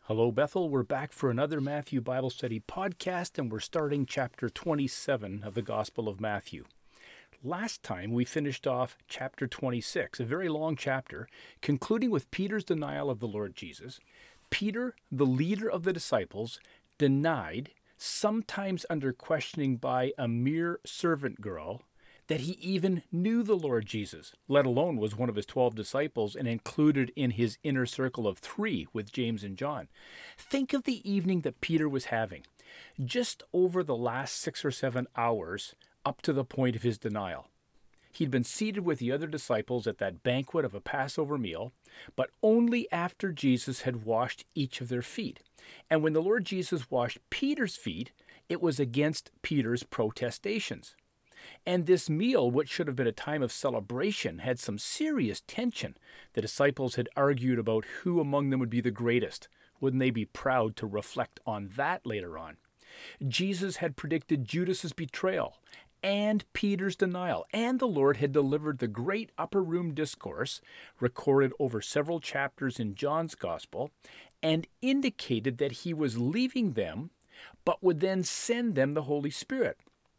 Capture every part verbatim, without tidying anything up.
Hello, Bethel. We're back for another Matthew Bible Study podcast, and we're starting chapter twenty-seven of the Gospel of Matthew. Last time, we finished off chapter twenty-six, a very long chapter, concluding with Peter's denial of the Lord Jesus. Peter, the leader of the disciples, denied, sometimes under questioning by a mere servant girl, that he even knew the Lord Jesus, let alone was one of his twelve disciples and included in his inner circle of three with James and John. Think of the evening that Peter was having, just over the last six or seven hours up to the point of his denial. He'd been seated with the other disciples at that banquet of a Passover meal, but only after Jesus had washed each of their feet. And when the Lord Jesus washed Peter's feet, it was against Peter's protestations. And this meal, which should have been a time of celebration, had some serious tension. The disciples had argued about who among them would be the greatest. Wouldn't they be proud to reflect on that later on? Jesus had predicted Judas's betrayal and Peter's denial, and the Lord had delivered the great upper room discourse, recorded over several chapters in John's Gospel, and indicated that he was leaving them, but would then send them the Holy Spirit.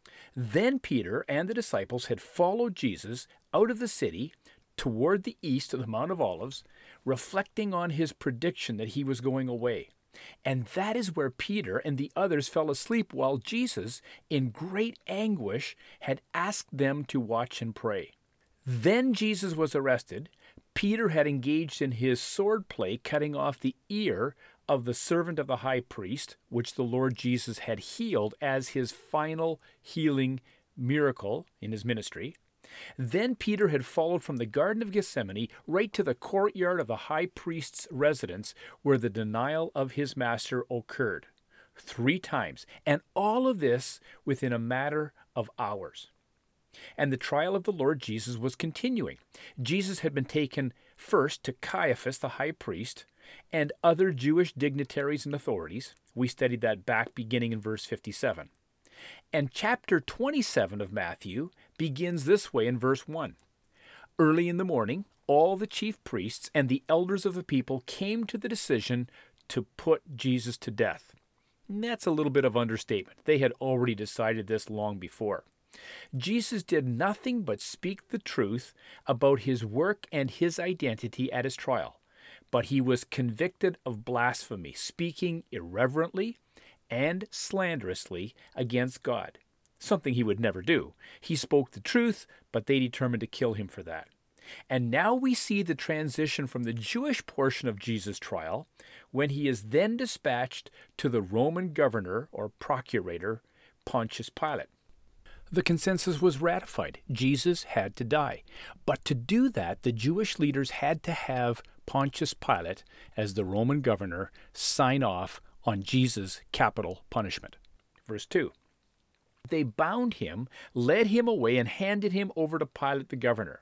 Then Peter and the disciples had followed Jesus out of the city toward the east of the Mount of Olives, reflecting on his prediction that he was going away. And that is where Peter and the others fell asleep while Jesus, in great anguish, had asked them to watch and pray. Then Jesus was arrested. Peter had engaged in his sword play, cutting off the ear of the servant of the high priest, which the Lord Jesus had healed as his final healing miracle in his ministry. Then Peter had followed from the Garden of Gethsemane right to the courtyard of the high priest's residence, where the denial of his master occurred three times, and all of this within a matter of hours. And the trial of the Lord Jesus was continuing. Jesus had been taken first to Caiaphas, the high priest, and other Jewish dignitaries and authorities. We studied that back beginning in verse fifty-seven. And chapter twenty-seven of Matthew begins this way in verse one. Early in the morning, all the chief priests and the elders of the people came to the decision to put Jesus to death. And that's a little bit of understatement. They had already decided this long before. Jesus did nothing but speak the truth about his work and his identity at his trial, but he was convicted of blasphemy, speaking irreverently and slanderously against God, something he would never do. He spoke the truth, but they determined to kill him for that. And now we see the transition from the Jewish portion of Jesus' trial, when he is then dispatched to the Roman governor or procurator, Pontius Pilate. The consensus was ratified. Jesus had to die. But to do that, the Jewish leaders had to have Pontius Pilate, as the Roman governor, sign off on Jesus' capital punishment. Verse two. They bound him, led him away, and handed him over to Pilate the governor.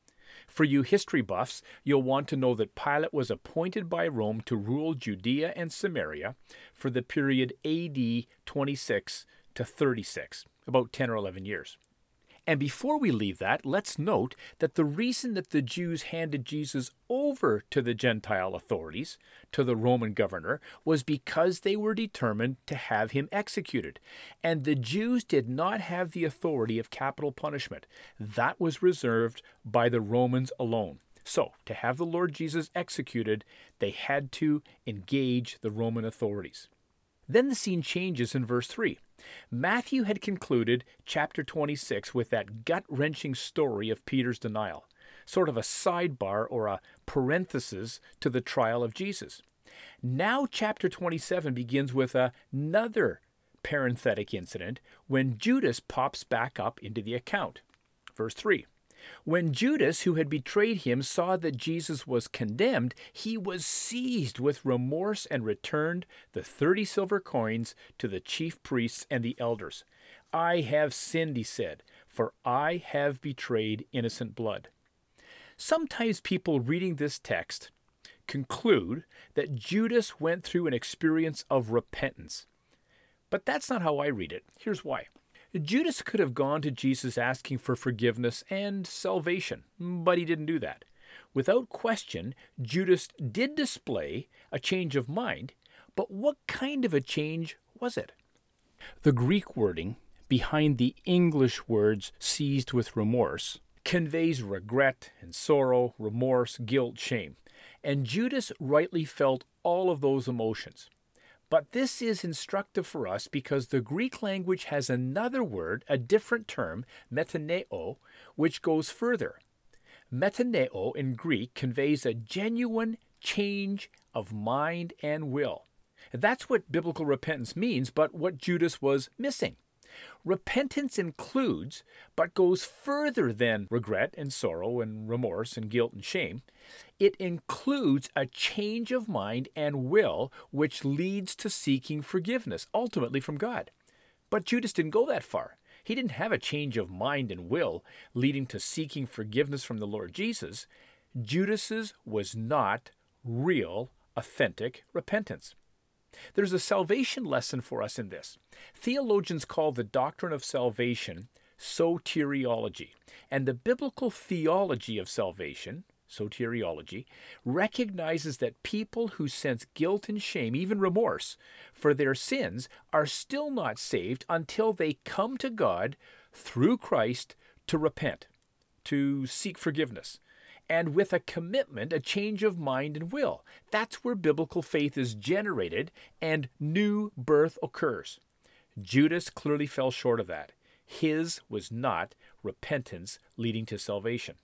For you history buffs, you'll want to know that Pilate was appointed by Rome to rule Judea and Samaria for the period A D twenty-six to thirty-six. About ten or eleven years. And before we leave that, let's note that the reason that the Jews handed Jesus over to the Gentile authorities, to the Roman governor, was because they were determined to have him executed. And the Jews did not have the authority of capital punishment. That was reserved by the Romans alone. So, to have the Lord Jesus executed, they had to engage the Roman authorities. Then the scene changes in verse three. Matthew had concluded chapter twenty-six with that gut-wrenching story of Peter's denial, sort of a sidebar or a parenthesis to the trial of Jesus. Now chapter twenty-seven begins with another parenthetic incident when Judas pops back up into the account. Verse three. When Judas, who had betrayed him, saw that Jesus was condemned, he was seized with remorse and returned the thirty silver coins to the chief priests and the elders. I have sinned, he said, for I have betrayed innocent blood. Sometimes people reading this text conclude that Judas went through an experience of repentance. But that's not how I read it. Here's why. Judas could have gone to Jesus asking for forgiveness and salvation, but he didn't do that. Without question, Judas did display a change of mind, But what kind of a change was it? The Greek wording behind the English words seized with remorse conveys regret and sorrow, remorse, guilt, shame. And Judas rightly felt all of those emotions. But this is instructive for us because the Greek language has another word, a different term, metaneo, which goes further. Metaneo in Greek conveys a genuine change of mind and will. That's what biblical repentance means, but what Judas was missing. Repentance includes, but goes further than regret and sorrow and remorse and guilt and shame. It includes a change of mind and will, which leads to seeking forgiveness, ultimately from God. But Judas didn't go that far. He didn't have a change of mind and will leading to seeking forgiveness from the Lord Jesus. Judas's was not real, authentic repentance. There's a salvation lesson for us in this. Theologians call the doctrine of salvation soteriology, and the biblical theology of salvation, soteriology, recognizes that people who sense guilt and shame, even remorse, for their sins are still not saved until they come to God through Christ to repent, to seek forgiveness, and with a commitment, a change of mind and will. That's where biblical faith is generated and new birth occurs. Judas clearly fell short of that. His was not repentance leading to salvation.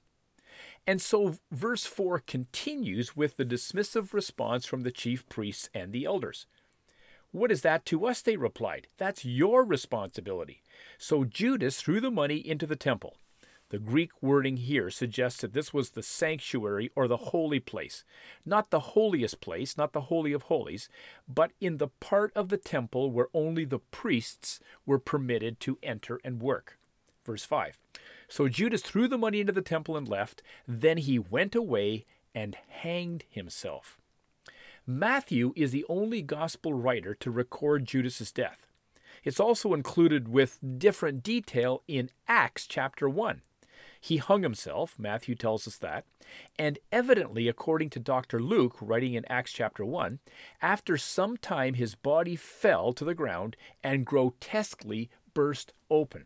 And so verse four continues with the dismissive response from the chief priests and the elders. What is that to us? They replied. That's your responsibility. So Judas threw the money into the temple. The Greek wording here suggests that this was the sanctuary or the holy place. Not the holiest place, not the Holy of Holies, but in the part of the temple where only the priests were permitted to enter and work. Verse five. So Judas threw the money into the temple and left. Then he went away and hanged himself. Matthew is the only gospel writer to record Judas's death. It's also included with different detail in Acts chapter one. He hung himself, Matthew tells us that, and evidently, according to Doctor Luke, writing in Acts chapter one, after some time his body fell to the ground and grotesquely burst open.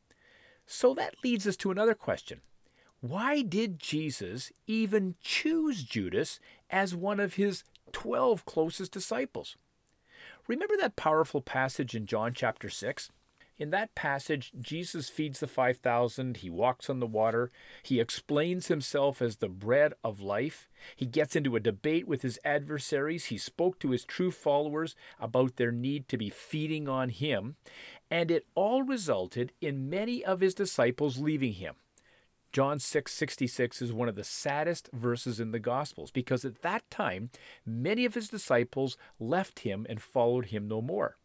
So that leads us to another question. Why did Jesus even choose Judas as one of his twelve closest disciples? Remember that powerful passage in John chapter six? In that passage, Jesus feeds the five thousand, he walks on the water, he explains himself as the bread of life, he gets into a debate with his adversaries, he spoke to his true followers about their need to be feeding on him, and it all resulted in many of his disciples leaving him. John six sixty-six is one of the saddest verses in the Gospels because at that time, many of his disciples left him and followed him no more.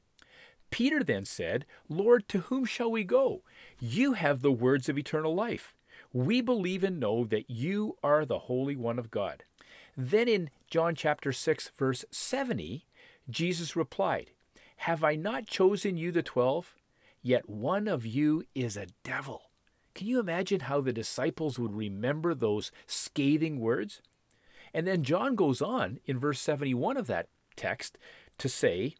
Peter then said, Lord, to whom shall we go? You have the words of eternal life. We believe and know that you are the Holy One of God. Then in John chapter six, verse seventy, Jesus replied, Have I not chosen you the twelve? Yet one of you is a devil. Can you imagine how the disciples would remember those scathing words? And then John goes on in verse seventy-one of that text to say,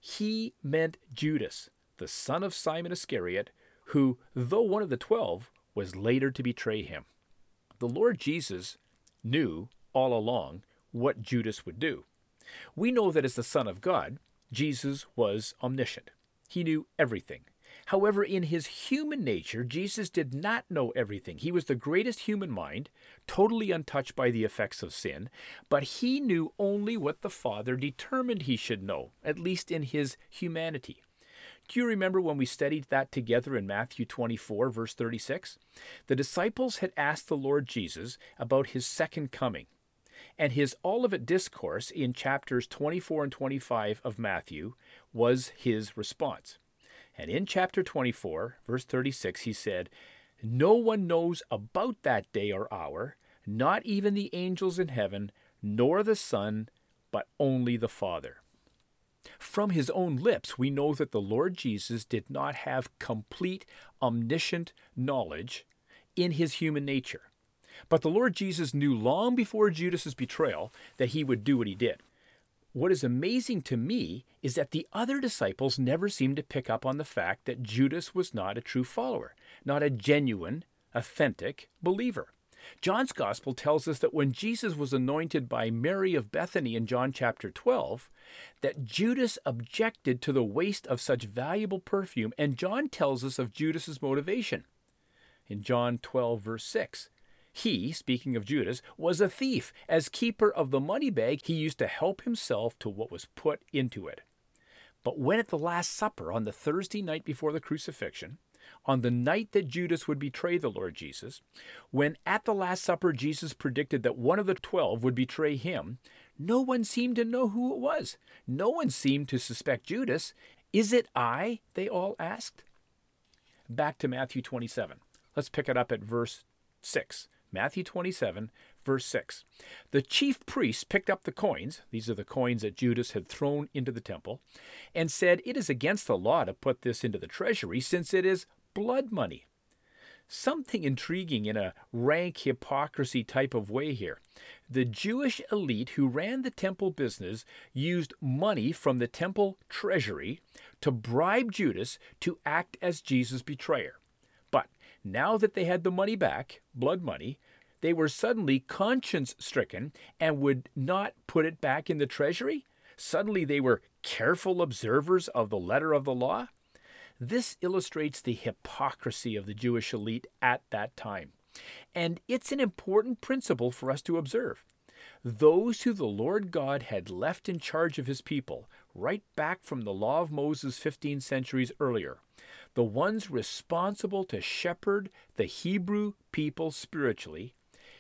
He meant Judas, the son of Simon Iscariot, who, though one of the twelve, was later to betray him. The Lord Jesus knew all along what Judas would do. We know that as the Son of God, Jesus was omniscient. He knew everything. However, in his human nature, Jesus did not know everything. He was the greatest human mind, totally untouched by the effects of sin, but he knew only what the Father determined he should know, at least in his humanity. Do you remember when we studied that together in Matthew twenty-four, verse thirty-six? The disciples had asked the Lord Jesus about his second coming, and his Olivet Discourse in chapters twenty-four and twenty-five of Matthew was his response. And in chapter twenty-four, verse thirty-six, he said, No one knows about that day or hour, not even the angels in heaven, nor the Son, but only the Father. From his own lips, we know that the Lord Jesus did not have complete omniscient knowledge in his human nature. But the Lord Jesus knew long before Judas's betrayal that he would do what he did. What is amazing to me is that the other disciples never seem to pick up on the fact that Judas was not a true follower, not a genuine, authentic believer. John's Gospel tells us that when Jesus was anointed by Mary of Bethany in John chapter twelve, that Judas objected to the waste of such valuable perfume, and John tells us of Judas's motivation. In John twelve, verse six, he, speaking of Judas, was a thief. As keeper of the money bag, he used to help himself to what was put into it. But when at the Last Supper, on the Thursday night before the crucifixion, on the night that Judas would betray the Lord Jesus, when at the Last Supper Jesus predicted that one of the twelve would betray him, no one seemed to know who it was. No one seemed to suspect Judas. "Is it I?" they all asked. Back to Matthew twenty-seven. Let's pick it up at verse six. Matthew twenty-seven, verse six. The chief priests picked up the coins, these are the coins that Judas had thrown into the temple, and said, "It is against the law to put this into the treasury, since it is blood money." Something intriguing in a rank hypocrisy type of way here. The Jewish elite who ran the temple business used money from the temple treasury to bribe Judas to act as Jesus' betrayer. But now that they had the money back, blood money, they were suddenly conscience-stricken and would not put it back in the treasury? Suddenly they were careful observers of the letter of the law? This illustrates the hypocrisy of the Jewish elite at that time. And it's an important principle for us to observe. Those who the Lord God had left in charge of his people, right back from the law of Moses fifteen centuries earlier, the ones responsible to shepherd the Hebrew people spiritually,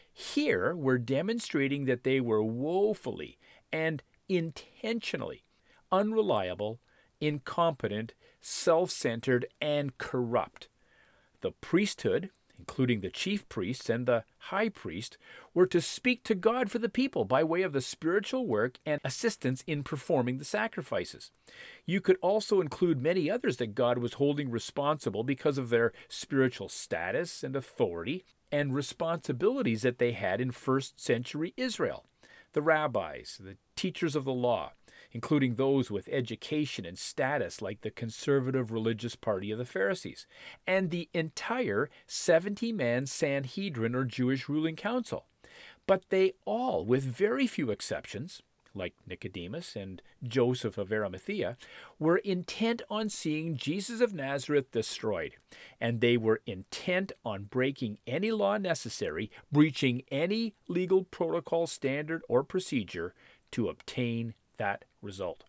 here were demonstrating that they were woefully and intentionally unreliable, incompetent, self-centered, and corrupt. The priesthood, including the chief priests and the high priest, were to speak to God for the people by way of the spiritual work and assistance in performing the sacrifices. You could also include many others that God was holding responsible because of their spiritual status and authority and responsibilities that they had in first century Israel. The rabbis, the teachers of the law, including those with education and status like the conservative religious party of the Pharisees, and the entire seventy-man Sanhedrin or Jewish ruling council. But they all, with very few exceptions, like Nicodemus and Joseph of Arimathea, were intent on seeing Jesus of Nazareth destroyed, and they were intent on breaking any law necessary, breaching any legal protocol, standard, or procedure to obtain that result.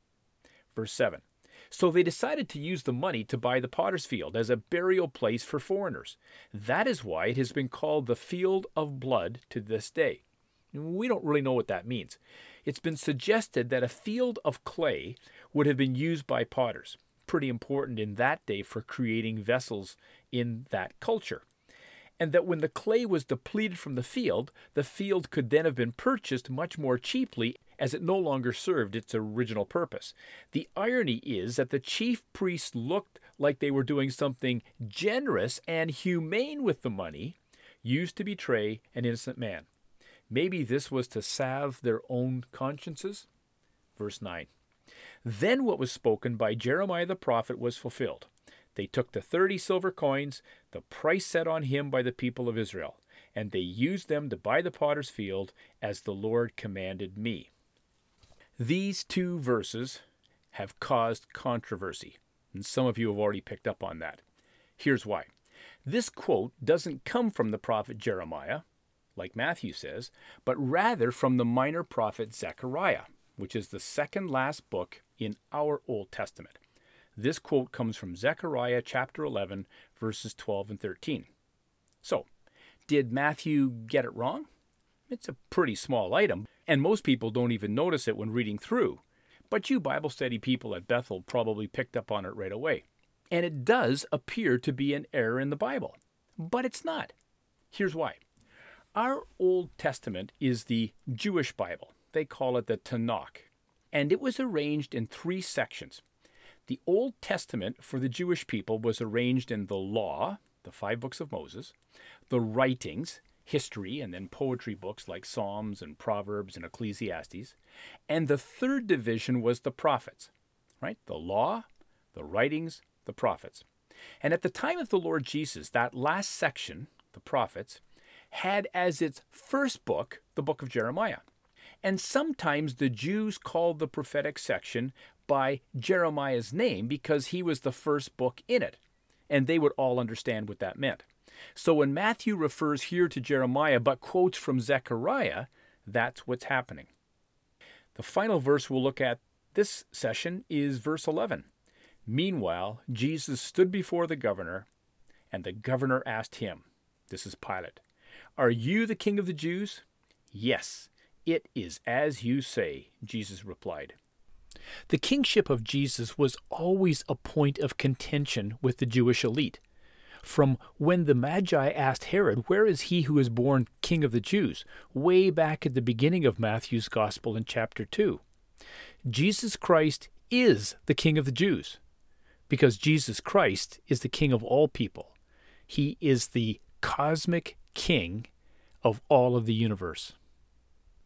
Verse seven. So they decided to use the money to buy the potter's field as a burial place for foreigners. That is why it has been called the Field of Blood to this day. We don't really know what that means. It's been suggested that a field of clay would have been used by potters, pretty important in that day for creating vessels in that culture. And that when the clay was depleted from the field, the field could then have been purchased much more cheaply as it no longer served its original purpose. The irony is that the chief priests looked like they were doing something generous and humane with the money used to betray an innocent man. Maybe this was to salve their own consciences? Verse nine. Then what was spoken by Jeremiah the prophet was fulfilled. They took the thirty silver coins, the price set on him by the people of Israel, and they used them to buy the potter's field as the Lord commanded me. These two verses have caused controversy, and some of you have already picked up on that. Here's why. This quote doesn't come from the prophet Jeremiah, like Matthew says, but rather from the minor prophet Zechariah, which is the second last book in our Old Testament. This quote comes from Zechariah chapter eleven, verses twelve and thirteen. So, did Matthew get it wrong? It's a pretty small item, and most people don't even notice it when reading through. But you Bible study people at Bethel probably picked up on it right away. And it does appear to be an error in the Bible. But it's not. Here's why. Our Old Testament is the Jewish Bible. They call it the Tanakh. And it was arranged in three sections. The Old Testament for the Jewish people was arranged in the Law, the five books of Moses, the Writings, history and then poetry books like Psalms and Proverbs and Ecclesiastes. And the third division was the prophets, right? The law, the writings, the prophets. And at the time of the Lord Jesus, that last section, the prophets, had as its first book the book of Jeremiah. And sometimes the Jews called the prophetic section by Jeremiah's name because he was the first book in it. And they would all understand what that meant. So when Matthew refers here to Jeremiah but quotes from Zechariah, that's what's happening. The final verse we'll look at this session is verse eleven. Meanwhile, Jesus stood before the governor, and the governor asked him, this is Pilate, "Are you the king of the Jews?" "Yes, it is as you say," Jesus replied. The kingship of Jesus was always a point of contention with the Jewish elite. From when the Magi asked Herod, "Where is he who is born king of the Jews?" way back at the beginning of Matthew's Gospel in chapter two. Jesus Christ is the king of the Jews because Jesus Christ is the king of all people. He is the cosmic king of all of the universe.